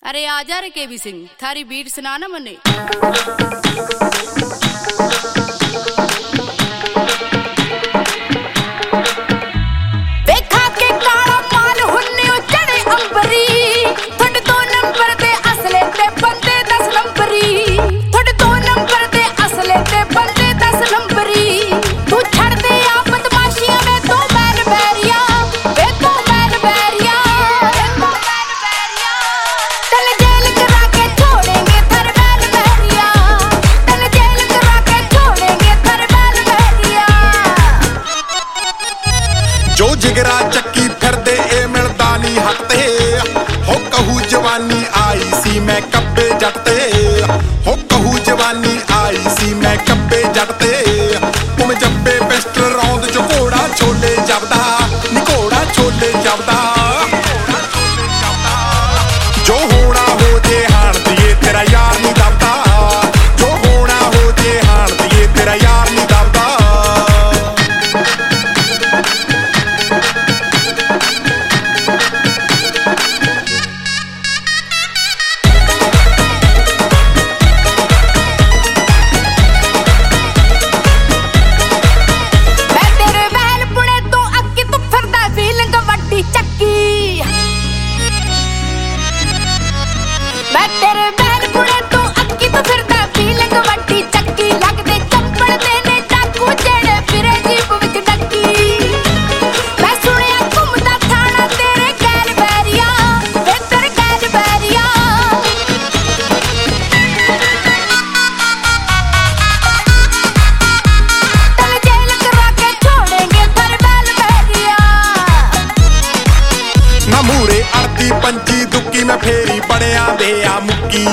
अरे आजा रे केबी सिंह, थारी बीट सुना ना मने। देखा के काला माल हुन्ने चढ़े अंबरी, थोड़े 2 नंबर दे असले ते बंदे 10 नंबरी, थोड़े 2 नंबर दे असले ते बंदे 10 नंबरी। तू छड़ दे आ बदमाशियां में तो बैल बैरिया, वे तो बैल बैरिया, तन जेल करा के छोड़ेंगे थर बैल बैरिया, तन जेल करा के छोड़ेंगे थर बैल बैरिया। जो जिगरा चक्की फिरदे ए मिलदा नी हटते, हो कहू जवानी आई सी मैं कब्बे जटते, हो कहू जवानी आई सी मैं कब्बे जटते। तुम जब्बे पिस्टल रौंद जो घोड़ा छोले जबदा, नी घोड़ा छोले जबदा। जो होना हो जे हाण दिए तेरा यार नी दबदा, जो होना हो जे हाण दिए तेरा यार नी दबदा। मैं तेरे बैल पुड़े तो अक्की तो फिरदा फीलिंग वड्डी चक्की, लगदे चप्पड़ देने डाकू जेड़े फिरे जीप विच डक्की। मैं सुनिया घुमदा थाना तेरे गैल बैरिया, वे तेरे गैल बैरिया। तन जेल करा के छोड़ेंगे थर बैल बैरिया। ना मूरे अड़ती पंची दुक्की मैं फेरी बड़िया दे आ मुक्की,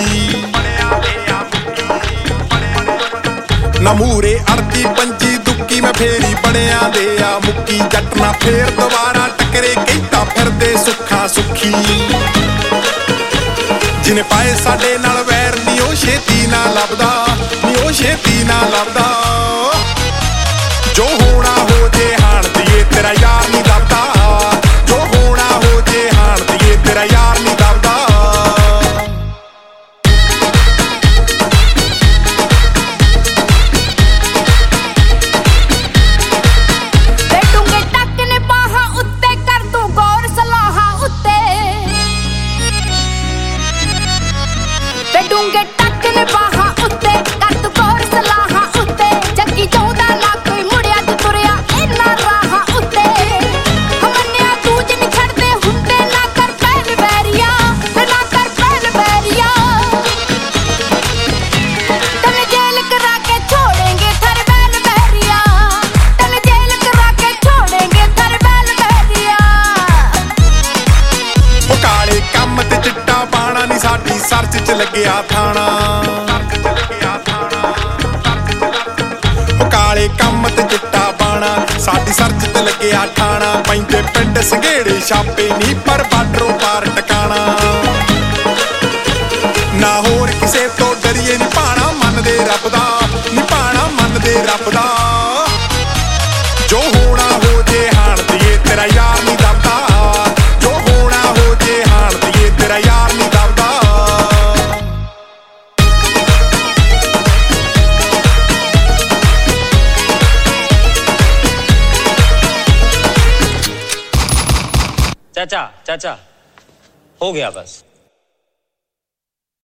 ना मूरे अड़ती पंची दुक्की मैं फेरी बड़िया दे आ मुक्की। जट ना फेर दोबारा टकरे कहता फिरदे सुखा सुखी, जिने पाए साडे नाल वैर नी ओ छेती ना लभदा, नी ओ छेती ना लभदा। जो होना हो जे हाण दिए तेरा यार नी दबदा, जो होना हो जे हाण दिए तेरा यार नी दबदा। डूंगे टक ने बाहां उत्ते कर तू गौर सलाहां उत्ते, ते डूंगे टक ने बाहां उत्ते कर तू गौर सलाहां उत्ते। जग्गी चाहुंदा ना कोई मुड़िया ते तुरिया इन्ना राहां उत्ते। हमन्या तू जिन छड़दे हुंदे ना कर बैल बैरिया, ना कर बैल बैरिया। तन जेल करा के छोड़ेंगे थर बैल बैरिया, तन जेल करा के छोड़ेंगे थर बैल बैरिया। ओ काले काम ते चिट्टा पाना नी साडी सर्च च लगਿਆ ਥਾਣਾ, ओ काले काम ते चिट्टा पाना साडी सर्च ते लगਿਆ ਥਾਣਾ। ਪੈਂਦੇ ਪਿੰਡ ਸੰਘੇੜੇ ਛਾਪੇ ਨੀ ਪਰ ਬਾਰਡਰੋਂ ਪਾਰ ਟਿਕਾਣਾ। ਨਾ ਹੋਰ ਕਿਸੇ ਤੋਂ ਡਰੀਏ ਨੀ ਭਾਣਾ ਮੰਨਦੇ ਰੱਬ ਦਾ, ਨੀ ਭਾਣਾ ਮੰਨਦੇ ਰੱਬ ਦਾ। ਜੋ ਹੋਣਾ ਹੋ ਜੇ ਹਾਣ ਦੀਏ ਤੇਰਾ ਯਾਰ ਨੀ ਦਬਦਾ, ਜੋ ਹੋਣਾ ਹੋ ਜੇ ਹਾਣ ਦੀਏ ਤੇਰਾ ਯਾਰ ਨੀ ਦਬਦਾ। चाचा चाचा हो गया बस।